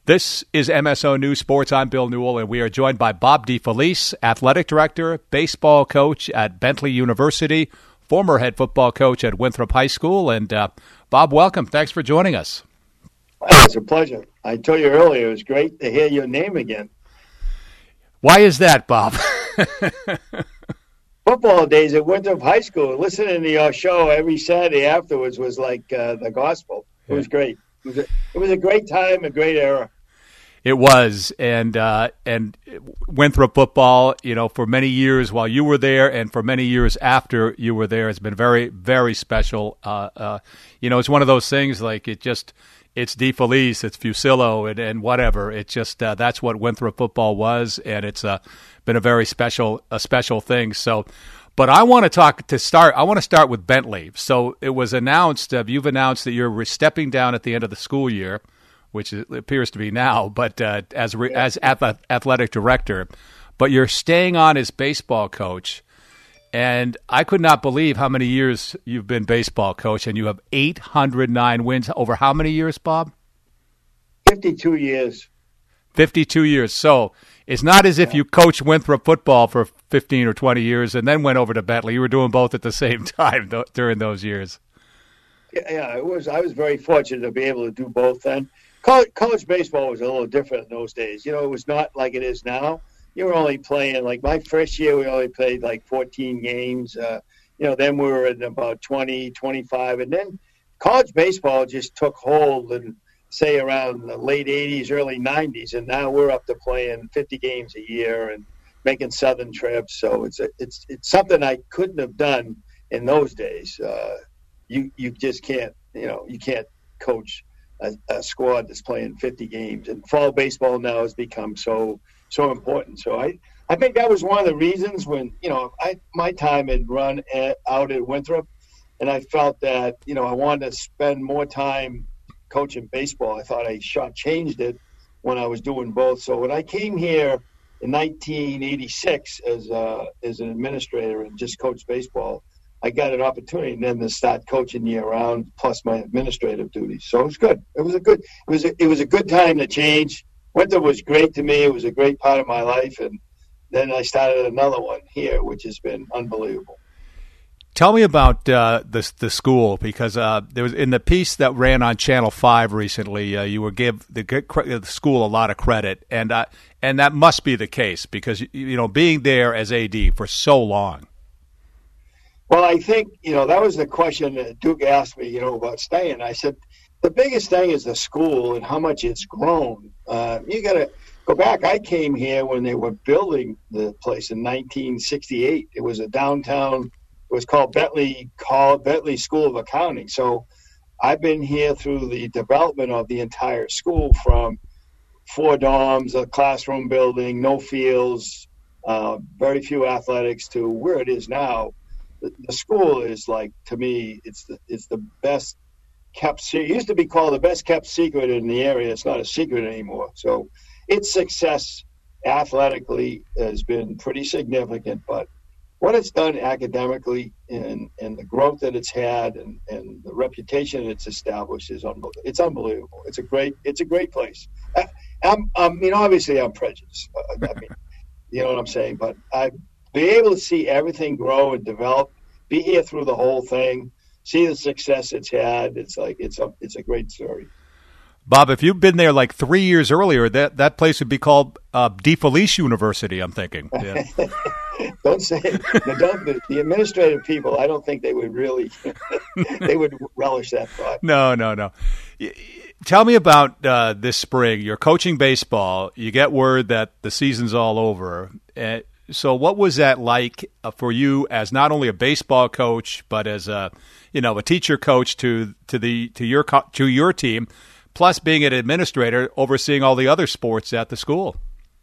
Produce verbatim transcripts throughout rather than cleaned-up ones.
This is M S O News Sports. I'm Bill Newell, and we are joined by Bob DeFelice, athletic director, baseball coach at Bentley University, former head football coach at Winthrop High School. And uh, Bob, welcome. Thanks for joining us. It's a pleasure. I told you earlier, it was great to hear your name again. Why is that, Bob? Football days at Winthrop High School, listening to your show every Saturday afterwards was like uh, the gospel. It was great. It was, a, it was a great time, a great era. It was, and uh, and Winthrop football, you know, for many years while you were there, and for many years after you were there, it's been very, very special. Uh, uh, you know, it's one of those things like it just, it's DeFelice, it's Fusillo, and, and whatever. It just uh, that's what Winthrop football was, and it's uh, been a very special, a special thing. So, but I want to talk to start. I want to start with Bentley. So it was announced. Uh, you've announced that you're stepping down at the end of the school year, which it appears to be now, but uh, as re- as athletic director, but you're staying on as baseball coach. And I could not believe how many years you've been baseball coach, and you have eight hundred nine wins over how many years, Bob? fifty-two years. fifty-two years. So it's not as if you coached Winthrop football for fifteen or twenty years and then went over to Bentley. You were doing both at the same time th- during those years. Yeah, it was. I was very fortunate to be able to do both then. College, college baseball was a little different in those days. You know, it was not like it is now. You were only playing, like my first year, we only played like fourteen games. Uh, you know, then we were at about twenty, twenty-five. And then college baseball just took hold and say around the late eighties, early nineties. And now we're up to playing fifty games a year and making southern trips. So it's a, it's it's something I couldn't have done in those days. Uh, you you just can't, you know, you can't coach A, a squad that's playing fifty games, and fall baseball now has become so so important. So I, I think that was one of the reasons when, you know, I my time had run at, out at Winthrop, and I felt that, you know, I wanted to spend more time coaching baseball. I thought I shortchanged it when I was doing both. So when I came here in nineteen eighty-six as a, as an administrator and just coached baseball, I got an opportunity then to start coaching year round, plus my administrative duties. So it was good. It was a good. It was a, it was a good time to change. Winter was great to me. It was a great part of my life, and then I started another one here, which has been unbelievable. Tell me about uh, the the school, because uh, there was in the piece that ran on Channel Five recently. Uh, you were give the, the school a lot of credit, and uh, and that must be the case because you know being there as A D for so long. Well, I think, you know, that was the question that Duke asked me, you know, about staying. I said, the biggest thing is the school and how much it's grown. Uh, you got to go back. I came here when they were building the place in nineteen sixty-eight. It was a downtown, it was called Bentley, called Bentley School of Accounting. So I've been here through the development of the entire school, from four dorms, a classroom building, no fields, uh, very few athletics, to where it is now. The school is, like, to me, it's the it's the best kept secret. It used to be called the best kept secret in the area. It's not a secret anymore. So its success athletically has been pretty significant, but what it's done academically and, and the growth that it's had and, and the reputation it's established is unbelievable. It's unbelievable. It's a great it's a great place. I, I'm, I'm, you know, obviously I'm prejudiced. I mean, you know what I'm saying, but I. Be able to see everything grow and develop, be here through the whole thing, see the success it's had. It's like it's a it's a great story. Bob, if you'd been there like three years earlier, that, that place would be called uh, DeFelice University, I'm thinking. Yeah. Don't say it. No, don't, the, the administrative people, I don't think they would really they would relish that thought. No, no, no. Tell me about uh, this spring. You're coaching baseball. You get word that the season's all over. Uh, So what was that like for you as not only a baseball coach, but as a, you know, a teacher coach to to the to your to your team, plus being an administrator overseeing all the other sports at the school?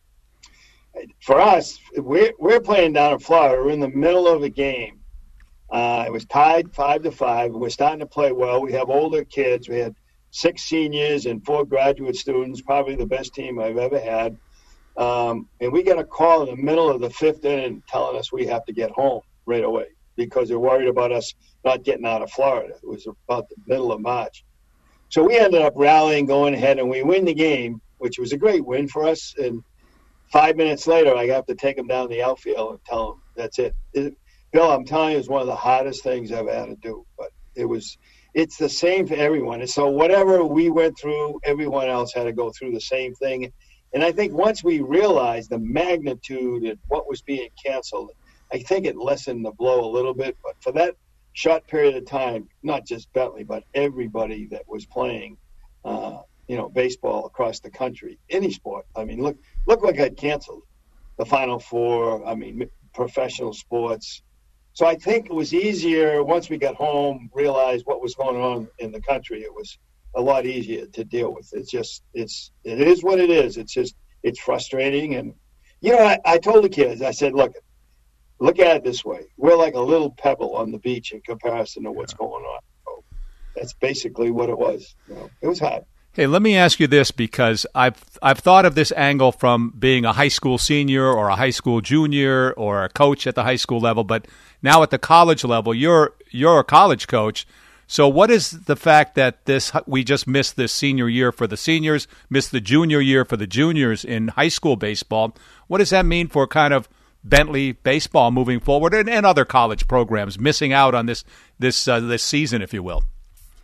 For us, we're we're playing down in Florida. We're in the middle of a game. Uh, it was tied five to five. We're starting to play well. We have older kids. We had six seniors and four graduate students. Probably the best team I've ever had. Um, and we got a call in the middle of the fifth inning telling us we have to get home right away because they're worried about us not getting out of Florida. It was about the middle of March. So we ended up rallying, going ahead, and we win the game. which was a great win for us. And five minutes later, I got to take him down the outfield and tell him, that's it. it Bill, I'm telling you, it's one of the hardest things I've had to do. But it was, it's the same for everyone. And so whatever we went through, everyone else had to go through the same thing. And I think once we realized the magnitude and what was being canceled, I think it lessened the blow a little bit. But for that short period of time, not just Bentley, but everybody that was playing, uh, you know, baseball across the country, any sport. I mean, look, look what got canceled. The Final Four, I mean, professional sports. So I think it was easier once we got home, realized what was going on in the country. It was a lot easier to deal with. It's just, it's, it is what it is. It's just, it's frustrating. And, you know, I, I told the kids, I said, look, look at it this way. We're like a little pebble on the beach in comparison to what's going on. So that's basically what it was. You know, it was hard. Hey, let me ask you this, because I've I've thought of this angle from being a high school senior or a high school junior or a coach at the high school level, but now at the college level, you're you're a college coach. So what is the fact that this we just missed this senior year for the seniors, missed the junior year for the juniors in high school baseball? What does that mean for kind of Bentley baseball moving forward, and, and other college programs missing out on this this uh, this season, if you will?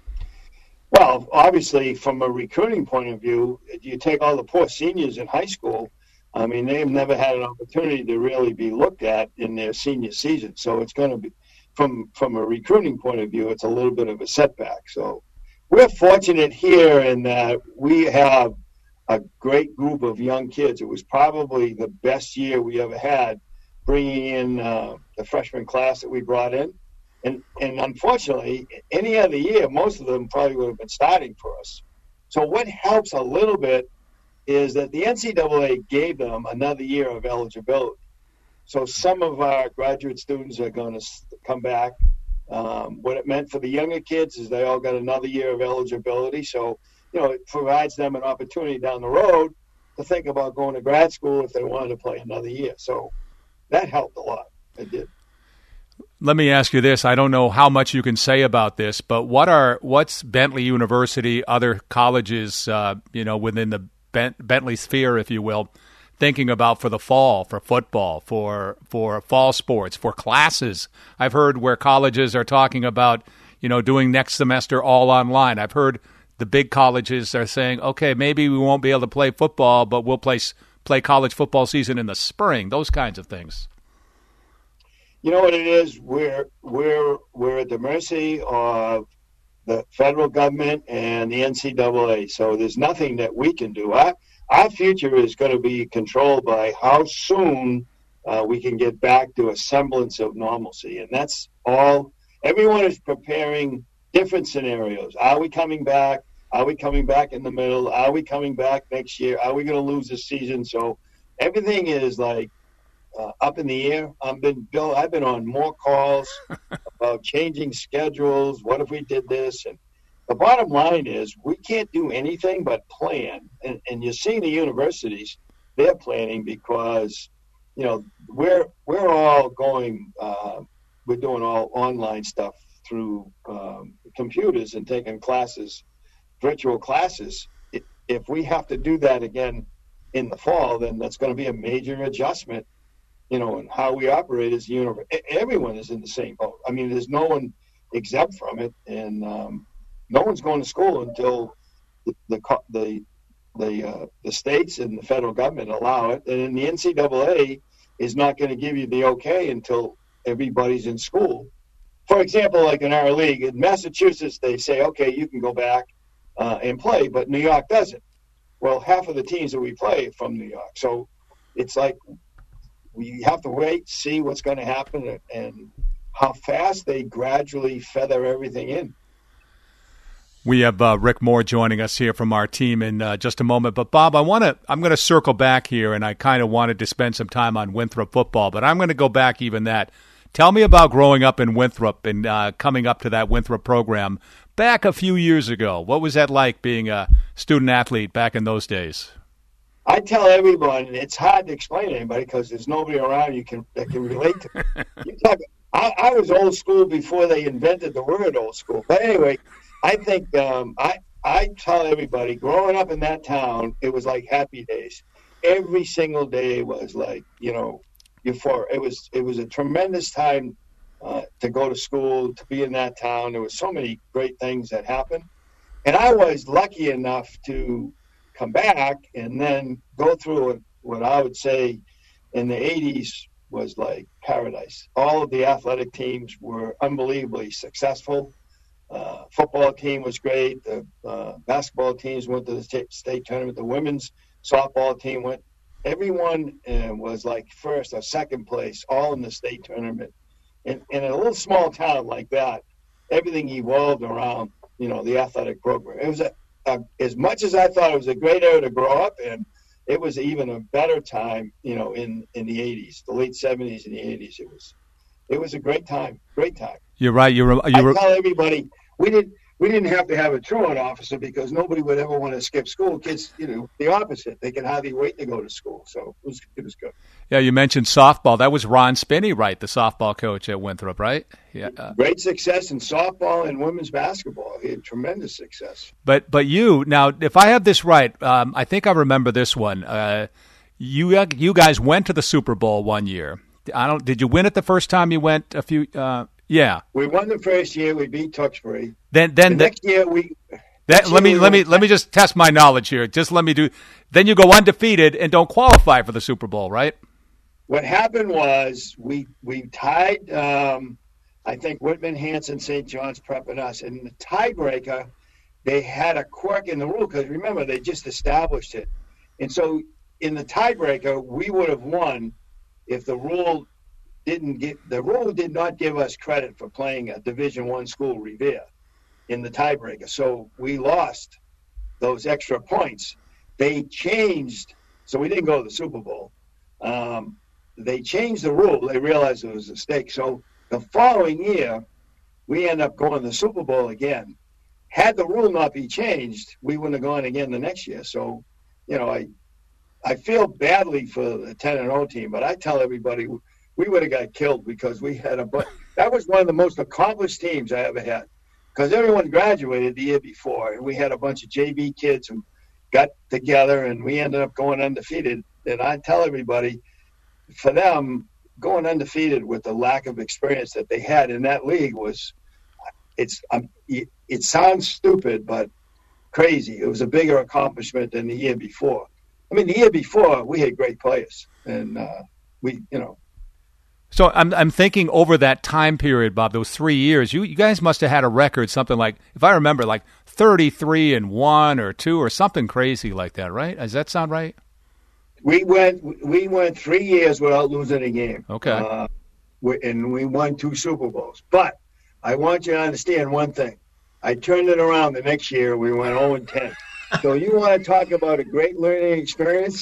Well, obviously, from a recruiting point of view, you take all the poor seniors in high school. I mean, they've never had an opportunity to really be looked at in their senior season. So it's going to be, from from a recruiting point of view, it's a little bit of a setback. So we're fortunate here in that we have a great group of young kids. It was probably the best year we ever had, bringing in uh, the freshman class that we brought in. And and unfortunately, any other year, most of them probably would have been starting for us. So what helps a little bit is that the N C double A gave them another year of eligibility. So some of our graduate students are going to come back. Um, what it meant for the younger kids is they all got another year of eligibility. So, you know, it provides them an opportunity down the road to think about going to grad school if they wanted to play another year. So that helped a lot. It did. Let me ask you this. I don't know how much you can say about this, but what are what's Bentley University, other colleges, uh, you know, within the Bent, Bentley sphere, if you will, thinking about for the fall, for football, for for fall sports, for classes? I've heard where colleges are talking about, you know, doing next semester all online. I've heard the big colleges are saying, okay, maybe we won't be able to play football, but we'll play play college football season in the spring. Those kinds of things. You know what it is? We're we're we're at the mercy of the federal government and the N C double A. So there's nothing that we can do. Our, our future is going to be controlled by how soon uh, we can get back to a semblance of normalcy. And that's all. Everyone is preparing different scenarios. Are we coming back? Are we coming back in the middle? Are we coming back next year? Are we going to lose this season? So everything is like, Uh, up in the air. I've been, Bill, I've been on more calls about changing schedules. What if we did this? And the bottom line is we can't do anything but plan. And, and you're seeing the universities, they're planning because, you know, we're we're all going, uh, we're doing all online stuff through um, computers and taking classes, virtual classes. If we have to do that again in the fall, then that's going to be a major adjustment, you know, and how we operate as a universe. Everyone is in the same boat. I mean, there's no one exempt from it, and um, no one's going to school until the the the the, uh, the states and the federal government allow it. And then the N C double A is not going to give you the okay until everybody's in school. For example, like in our league in Massachusetts, they say, okay, you can go back uh, and play, but New York doesn't. Well, half of the teams that we play are from New York, so it's like, we have to wait, see what's going to happen, and how fast they gradually feather everything in. We have uh, Rick Moore joining us here from our team in uh, just a moment. But Bob, I want to. I'm going to circle back here, and I kind of wanted to spend some time on Winthrop football, but I'm going to go back even that. Tell me about growing up in Winthrop and uh, coming up to that Winthrop program back a few years ago. What was that like being a student athlete back in those days? I tell everyone it's hard to explain to anybody because there's nobody around you can that can relate to it. You talk, I, I was old school before they invented the word old school. But anyway, I think um, I I tell everybody, growing up in that town, it was like happy days. Every single day was like, you know, euphoric. It was it was a tremendous time uh, to go to school, to be in that town. There was so many great things that happened, and I was lucky enough to come back and then go through what, what I would say in the eighties was like paradise. All of the athletic teams were unbelievably successful. Uh, football team was great. The uh, basketball teams went to the state, state tournament. The women's softball team went. Everyone uh, was like first or second place, all in the state tournament. And in a little small town like that, everything evolved around, you know, the athletic program. It was a, a, as much as I thought it was a great era to grow up in, it was even a better time, you know, in, in the eighties, the late seventies and the eighties. It was it was a great time, great time. You're right. You were. You were... I tell everybody we didn't we didn't have to have a truant officer because nobody would ever want to skip school. Kids, you know, the opposite. They can hardly wait to go to school. So it was it was good. Yeah, you mentioned softball. That was Ron Spinney, right? The softball coach at Winthrop, right? Yeah. Uh, Great success in softball and women's basketball. He had tremendous success. But but you now, if I have this right, um, I think I remember this one. Uh, you you guys went to the Super Bowl one year. I don't. Did you win it the first time you went? A few. Uh, yeah. We won the first year. We beat Tewksbury. Then then the, the next year we. That, let me let me let me just test my knowledge here. Just let me do. Then you go undefeated and don't qualify for the Super Bowl, right? What happened was we we tied. Um, I think Whitman, Hanson, Saint John's Prep, and us. And the tiebreaker, they had a quirk in the rule because remember they just established it, and so in the tiebreaker we would have won if the rule didn't get the rule did not give us credit for playing a Division One school, Revere, in the tiebreaker. So we lost those extra points. They changed, so we didn't go to the Super Bowl. Um, they changed the rule. They realized it was a mistake. So the following year, we end up going to the Super Bowl again. Had the rule not be changed, we wouldn't have gone again the next year. So, you know, I I feel badly for the ten and oh team, but I tell everybody we would have got killed because we had a bu- that was one of the most accomplished teams I ever had because everyone graduated the year before, and we had a bunch of J V kids who got together, and we ended up going undefeated. And I tell everybody, for them, going undefeated with the lack of experience that they had in that league was, it's um, it, it sounds stupid, but crazy. It was a bigger accomplishment than the year before. I mean, the year before, we had great players, and uh, we, you know. So I'm I'm thinking over that time period, Bob, those three years, you, you guys must have had a record, something like, if I remember, like thirty-three and one or two or something crazy like that, right? Does that sound right? We went we went three years without losing a game. Okay. Uh, we, and we won two Super Bowls. But I want you to understand one thing. I turned it around the next year. We went oh and ten. So you want to talk about a great learning experience?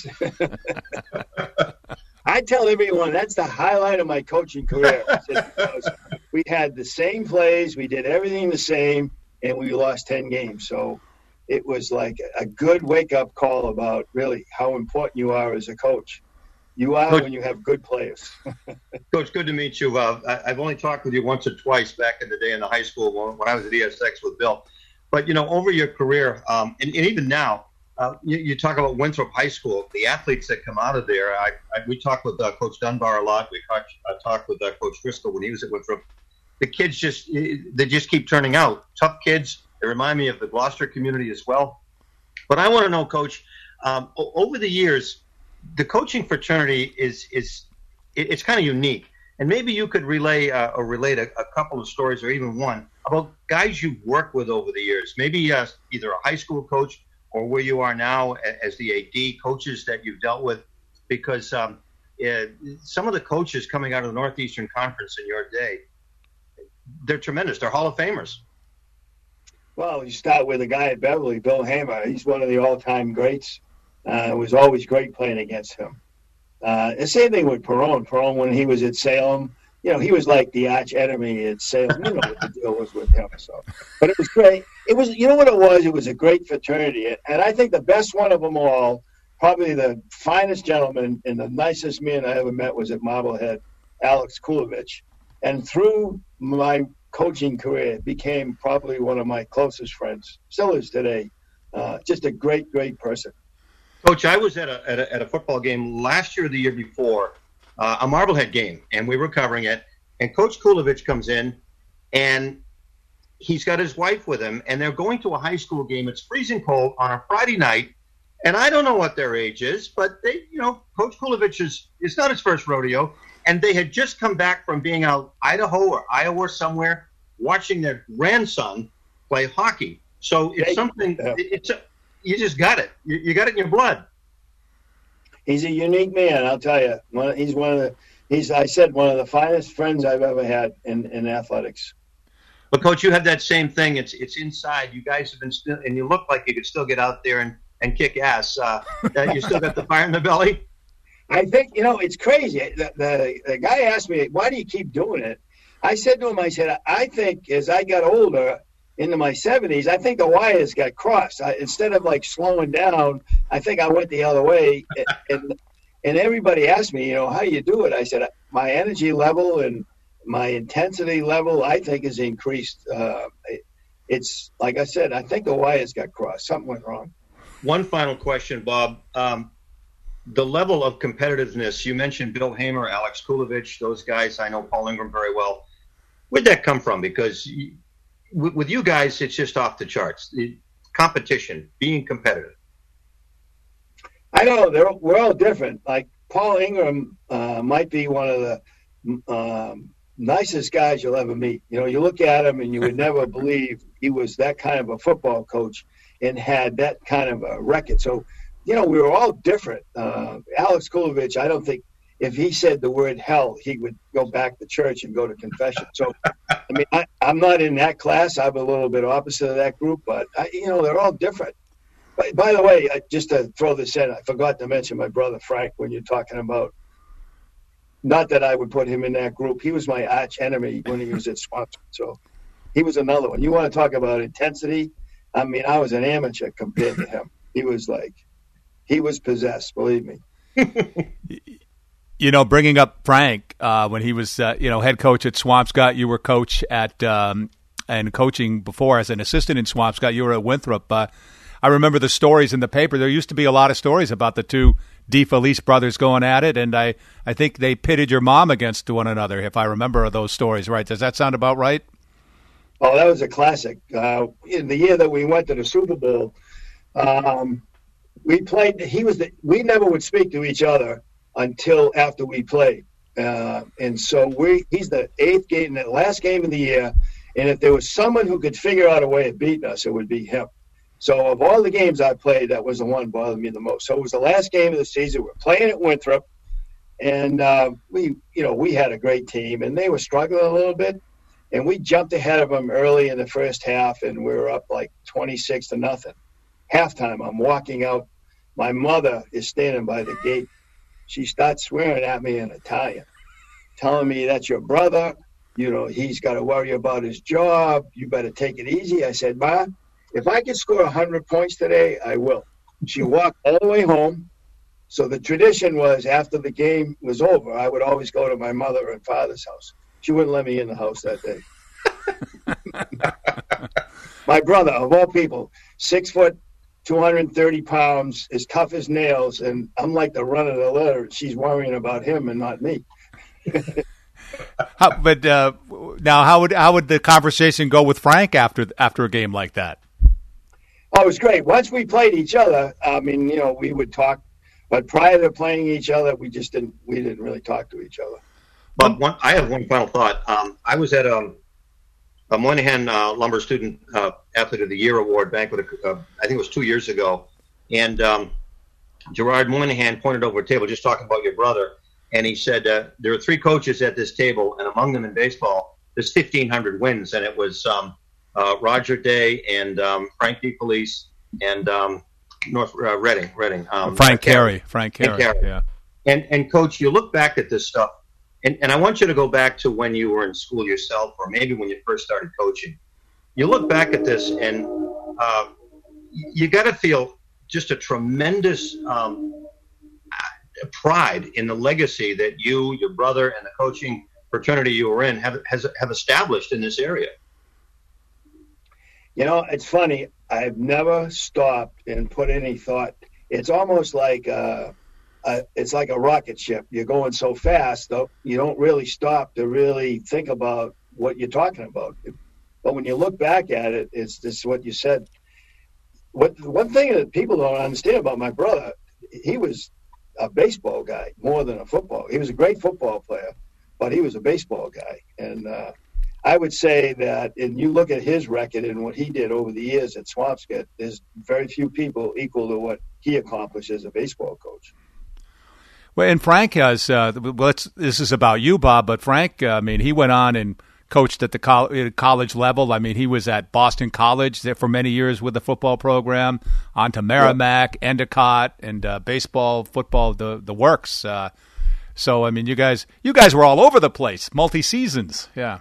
I tell everyone that's the highlight of my coaching career. Because we had the same plays, we did everything the same, and we lost ten games. So it was like a good wake-up call about really how important you are as a coach. You are Coach, when you have good players. Coach, good to meet you. Uh, I, I've only talked with you once or twice back in the day in the high school when, when I was at E S X with Bill. But, you know, over your career, um, and, and even now, uh, you, you talk about Winthrop High School, the athletes that come out of there. I, I, we talked with uh, Coach Dunbar a lot. We talked, uh, talked with uh, Coach Driscoll when he was at Winthrop. The kids just, they just keep turning out. Tough kids. They remind me of the Gloucester community as well. But I want to know, Coach, um, over the years, the coaching fraternity is is it, it's kind of unique. And maybe you could relay uh, or relate a, a couple of stories or even one about guys you've worked with over the years, maybe uh, either a high school coach or where you are now as the A D, coaches that you've dealt with, because um, uh, some of the coaches coming out of the Northeastern Conference in your day, they're tremendous. They're Hall of Famers. Well, you start with a guy at Beverly, Bill Hamer. He's one of the all-time greats. Uh, it was always great playing against him. Uh, the same thing with Perone. Perone, when he was at Salem, you know, he was like the arch enemy at Salem. You know what the deal was with him. So, but it was great. It was, you know what it was? It was a great fraternity. And I think the best one of them all, probably the finest gentleman and the nicest man I ever met was at Marblehead, Alex Kulovich. And through my coaching career, became probably one of my closest friends. Still is today. Uh, just a great, great person. Coach, I was at a, at a, at a football game last year or the year before, uh, a Marblehead game, and we were covering it. And Coach Kulovich comes in, and he's got his wife with him, and they're going to a high school game. It's freezing cold on a Friday night, and I don't know what their age is, but they, you know, Coach Kulovich is it's not his first rodeo, and they had just come back from being out Idaho or Iowa or somewhere watching their grandson play hockey. So it's something. It's a, you just got it. You, you got it in your blood. He's a unique man, I'll tell you. One, he's one of the. He's, I said, one of the finest friends I've ever had in, in athletics. But Coach, you have that same thing. It's it's inside. You guys have been still, and you look like you could still get out there and, and kick ass. Uh, you still got the fire in the belly. I think, you know, it's crazy. The, the the guy asked me, "Why do you keep doing it?" I said to him, "I said, I think as I got older, into my seventies, I think the wires got crossed. I, instead of like slowing down, I think I went the other way." And and everybody asked me, you know, how do you do it? I said, my energy level and my intensity level, I think, has increased. Uh, it, it's like I said, I think the wires got crossed. Something went wrong. One final question, Bob. Um, the level of competitiveness, you mentioned Bill Hamer, Alex Kulovich, those guys. I know Paul Ingram very well. Where'd that come from? Because you, with, with you guys, it's just off the charts. The competition, being competitive. I know they're, we're all different. Like Paul Ingram uh, might be one of the um, nicest guys you'll ever meet. You know, you look at him and you would never believe he was that kind of a football coach and had that kind of a record. So, you know, we were all different. Uh, Alex Kulovich, I don't think if he said the word hell, he would go back to church and go to confession. So, I mean, I, I'm not in that class. I'm a little bit opposite of that group, but, I, you know, they're all different. By, by the way, just to throw this in, I forgot to mention my brother Frank when you're talking about, not that I would put him in that group. He was my arch enemy when he was at Swanson. So he was another one. You want to talk about intensity? I mean, I was an amateur compared to him. He was like, he was possessed, believe me. You know, bringing up Frank, uh, when he was, uh, you know, head coach at Swampscott, you were coach at, um, and coaching before as an assistant in Swampscott, you were at Winthrop. Uh, I remember the stories in the paper. There used to be a lot of stories about the two DeFelice brothers going at it, and I, I think they pitted your mom against one another, if I remember those stories right. Does that sound about right? Oh, that was a classic. Uh, in the year that we went to the Super Bowl, um, we played. He was. The, we never would speak to each other until after we played, uh, and so we. He's the eighth game, the last game of the year, and if there was someone who could figure out a way of beating us, it would be him. So of all the games I played, that was the one that bothered me the most. So it was the last game of the season. We're playing at Winthrop, and uh, we, you know, we had a great team, and they were struggling a little bit, and we jumped ahead of them early in the first half, and we were up like twenty-six to nothing. Halftime, I'm walking out. My mother is standing by the gate. She starts swearing at me in Italian, telling me, "That's your brother. You know, he's got to worry about his job. You better take it easy." I said, "Ma, if I can score one hundred points today, I will." She walked all the way home. So the tradition was after the game was over, I would always go to my mother and father's house. She wouldn't let me in the house that day. My brother, of all people, six foot, two hundred thirty pounds, as tough as nails, and I'm like the run of the litter. She's worrying about him and not me. how, but uh, now, how would how would the conversation go with Frank after after a game like that? Oh, it was great. Once we played each other, I mean, you know, we would talk, but prior to playing each other, we just didn't, we didn't really talk to each other. But one, I have one final thought. Um, I was at a, a Moynihan uh, Lumber Student uh, Athlete of the Year Award banquet, uh, I think it was two years ago, and um, Gerard Moynihan pointed over a table just talking about your brother, and he said, uh, there are three coaches at this table, and among them in baseball, there's fifteen hundred wins, and it was um, Uh, Roger Day and um, Frank DeFelice and um, North uh, Reading, Reading. Um, Frank Carey, Frank Carey, yeah. And and Coach, you look back at this stuff, and, and I want you to go back to when you were in school yourself, or maybe when you first started coaching. You look back at this, and uh, you got to feel just a tremendous um, pride in the legacy that you, your brother, and the coaching fraternity you were in have has have established in this area? You know, it's funny. I've never stopped and put any thought. It's almost like uh, uh, it's like a rocket ship. You're going so fast, though, you don't really stop to really think about what you're talking about. But when you look back at it, it's just what you said. What one thing that people don't understand about my brother, he was a baseball guy more than a football. He was a great football player, but he was a baseball guy. And uh, I would say that, and you look at his record and what he did over the years at Swampscott, there's very few people equal to what he accomplished as a baseball coach. Well, and Frank has, uh, well, it's, this is about you, Bob, but Frank, uh, I mean, he went on and coached at the col- college level. I mean, he was at Boston College there for many years with the football program, on to Merrimack, yep. Endicott, and uh, baseball, football, the the works. Uh, so, I mean, you guys, you guys were all over the place, multi seasons. Yeah.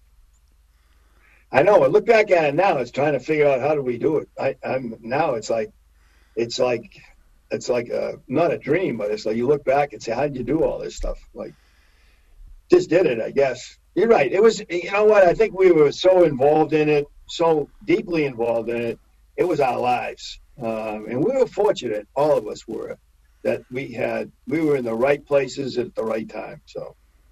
I know. I look back at it now. It's trying to figure out how do we do it. I, I'm now. It's like, it's like, it's like a, not a dream, but it's like you look back and say, how did you do all this stuff? Like, just did it, I guess. You're right. It was, you know what? I think we were so involved in it, so deeply involved in it. It was our lives, um, and we were fortunate. All of us were that we had. We were in the right places at the right time. So,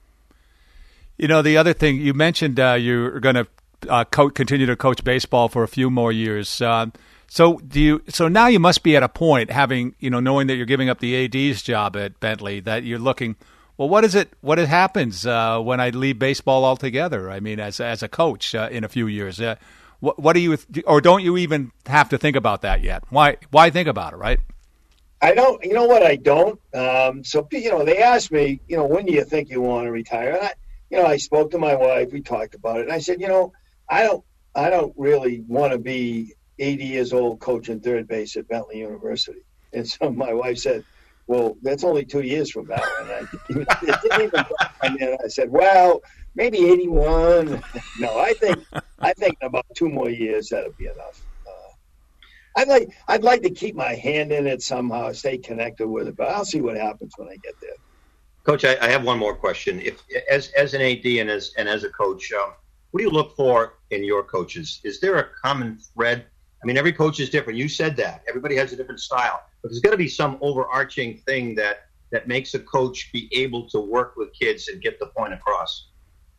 you know, the other thing you mentioned, uh, you're going to uh, co- continue to coach baseball for a few more years. Uh, so, do you? So now you must be at a point, having you know, knowing that you're giving up the A D's job at Bentley, that you're looking. Well, what is it? What it happens uh, when I leave baseball altogether? I mean, as as a coach uh, in a few years, uh, what what do you, or don't you even have to think about that yet? Why why think about it? Right? I don't. You know what? I don't. Um, so you know, they asked me, you know, when do you think you want to retire? And I, you know, I spoke to my wife. We talked about it, and I said, you know, I don't. I don't really want to be eighty years old coaching third base at Bentley University. And so my wife said, well, that's only two years from now. And I, it didn't even come in. I said, well, maybe eighty-one. No, I think I think about two more years, that'll be enough. Uh, I'd like I'd like to keep my hand in it somehow, stay connected with it, but I'll see what happens when I get there. Coach, I, I have one more question. If as as an A D and as and as a coach, um, what do you look for in your coaches? Is there a common thread? I mean, every coach is different. You said that. Everybody has a different style. But there's got to be some overarching thing that, that makes a coach be able to work with kids and get the point across.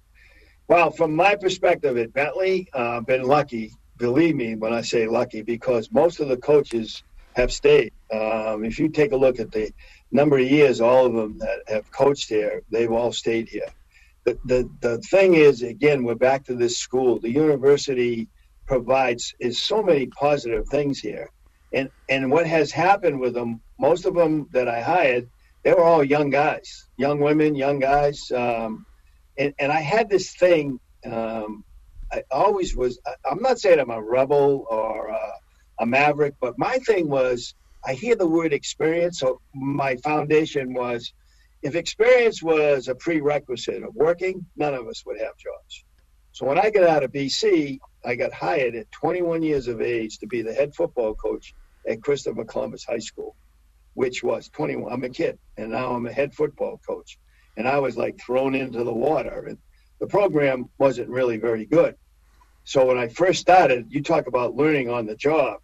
Well, from my perspective at Bentley, I've uh, been lucky. Believe me when I say lucky, because most of the coaches have stayed. Um, if you take a look at the number of years, all of them that have coached here, they've all stayed here. The, the, the thing is, again, we're back to this school. The university provides is so many positive things here. And and what has happened with them, most of them that I hired, they were all young guys, young women, young guys. Um, and, and I had this thing, um, I always was, I'm not saying I'm a rebel or a, a maverick, but my thing was, I hear the word experience. So my foundation was, if experience was a prerequisite of working, none of us would have jobs. So when I got out of B C, I got hired at twenty-one years of age to be the head football coach at Christopher Columbus High School, which was twenty-one. I'm a kid, and now I'm a head football coach. And I was like thrown into the water. And the program wasn't really very good. So when I first started, you talk about learning on the job.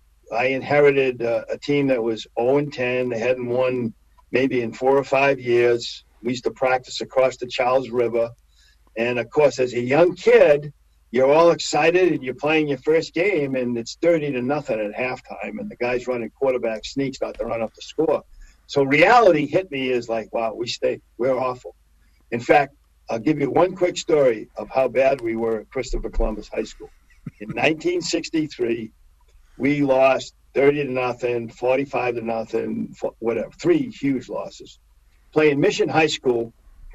I inherited uh, a team that was oh and ten. They hadn't won maybe in four or five years. We used to practice across the Charles River. And, of course, as a young kid, you're all excited and you're playing your first game, and it's thirty to nothing at halftime, and the guy's running quarterback sneaks not to run up the score. So reality hit me is like, wow, we stayed. We're awful. In fact, I'll give you one quick story of how bad we were at Christopher Columbus High School. In nineteen sixty-three, we lost thirty to nothing, forty-five to nothing, whatever, three huge losses. Playing Mission High School,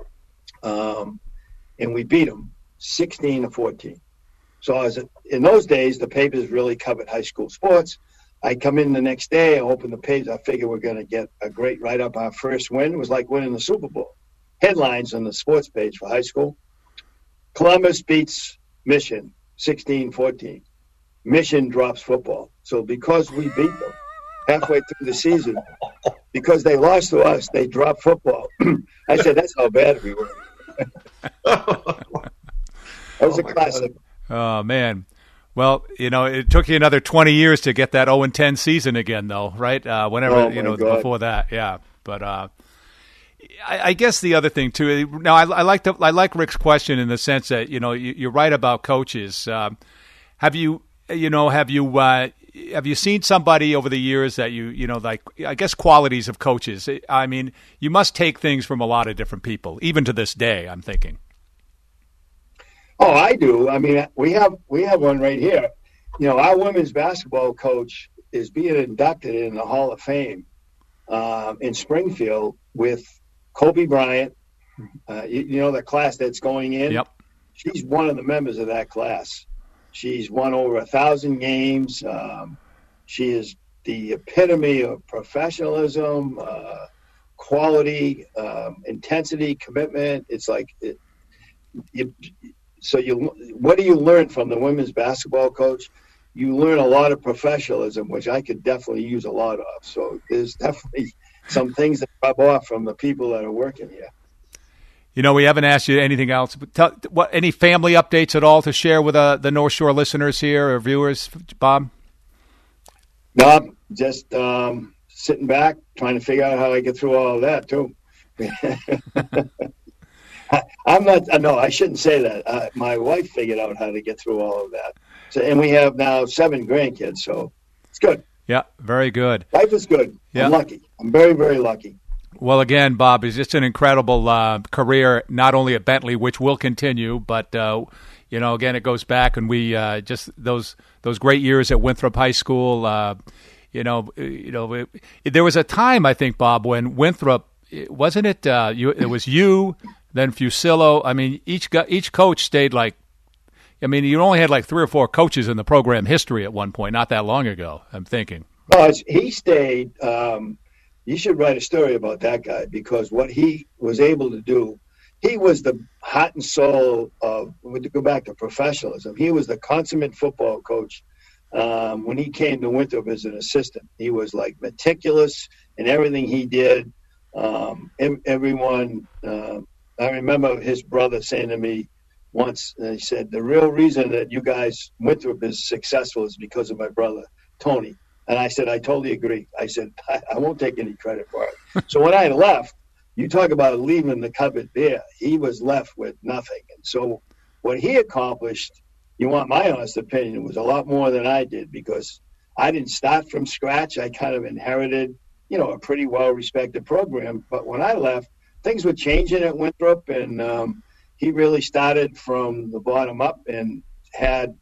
um, and we beat them sixteen to fourteen. So as a, in those days, the papers really covered high school sports. I come in the next day, I open the page, I figure we're going to get a great write-up. Our first win was like winning the Super Bowl. Headlines on the sports page for high school. Columbus beats Mission sixteen fourteen. Mission drops football. So because we beat them halfway through the season, because they lost to us, they dropped football. I said, that's how bad we were. That was Oh, a my classic. Oh, man. Well, you know, it took you another twenty years to get that oh and ten season again, though, right? Uh, whenever, Oh, you my know, God. before that, yeah. But uh, I, I guess the other thing, too, now I, I, like the, I like Rick's question in the sense that, you know, you, you're right about coaches. Um, have you, you know, have you, uh, have you seen somebody over the years that you, you know, like, I guess qualities of coaches? I mean, you must take things from a lot of different people, even to this day, I'm thinking. Oh, I do. I mean, we have we have one right here. You know, our women's basketball coach is being inducted in the Hall of Fame um, in Springfield with Kobe Bryant. Uh, you, you know, the class that's going in. Yep. She's one of the members of that class. She's won over a thousand games. Um, she is the epitome of professionalism, uh, quality, um, intensity, commitment. It's like it, you. So you, what do you learn from the women's basketball coach? You learn a lot of professionalism, which I could definitely use a lot of. So there's definitely some things that rub off from the people that are working here. You know, we haven't asked you anything else. But tell, what, any family updates at all to share with uh, the North Shore listeners here or viewers, Bob? No, just um, sitting back, trying to figure out how I get through all of that, too. I'm not. No, I shouldn't say that. Uh, my wife figured out how to get through all of that, so, and we have now seven grandkids, so it's good. Yeah, very good. Life is good. Yeah. I'm lucky. I'm very, very lucky. Well, again, Bob, it's just an incredible uh, career, not only at Bentley, which will continue, but uh, you know, again, it goes back, and we uh, just those those great years at Winthrop High School. Uh, you know, you know, it, it, there was a time I think, Bob, when Winthrop, wasn't it? Uh, you, it was you. Then Fusillo. I mean, each each coach stayed like, I mean, you only had like three or four coaches in the program history at one point, not that long ago, I'm thinking. Oh, it's, he stayed. Um, you should write a story about that guy because what he was able to do, he was the heart and soul of, to go back to professionalism, he was the consummate football coach um, when he came to Winthrop as an assistant. He was like meticulous in everything he did. Um, everyone... Uh, I remember his brother saying to me once, uh, he said, the real reason that you guys, Winthrop, is successful is because of my brother, Tony. And I said, I totally agree. I said, I, I won't take any credit for it. So when I left, you talk about leaving the cupboard bare. He was left with nothing. And so what he accomplished, you want my honest opinion, was a lot more than I did because I didn't start from scratch. I kind of inherited, you know, a pretty well-respected program. But when I left, things were changing at Winthrop, and um, he really started from the bottom up and had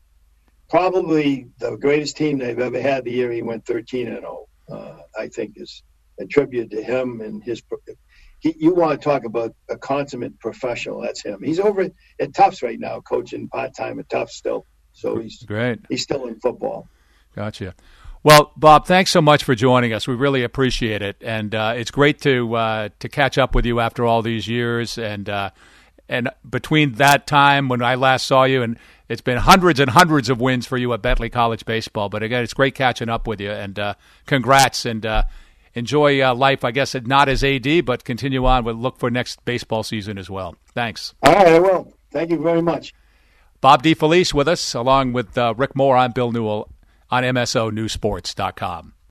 probably the greatest team they've ever had the year he went thirteen and oh. Uh, I think is a tribute to him and his he, you want to talk about a consummate professional, that's him. He's over at Tufts right now, coaching part-time at Tufts still. So he's great. He's still in football. Gotcha. Well, Bob, thanks so much for joining us. We really appreciate it, and uh, it's great to uh, to catch up with you after all these years. And uh, and between that time when I last saw you, and it's been hundreds and hundreds of wins for you at Bentley College baseball. But again, it's great catching up with you, and uh, congrats, and uh, enjoy uh, life. I guess not as A D, but continue on. We'll look for next baseball season as well. Thanks. All right, I will. Thank you very much. Bob DeFelice with us, along with uh, Rick Moore. I'm Bill Newell on M S O News Sports dot com.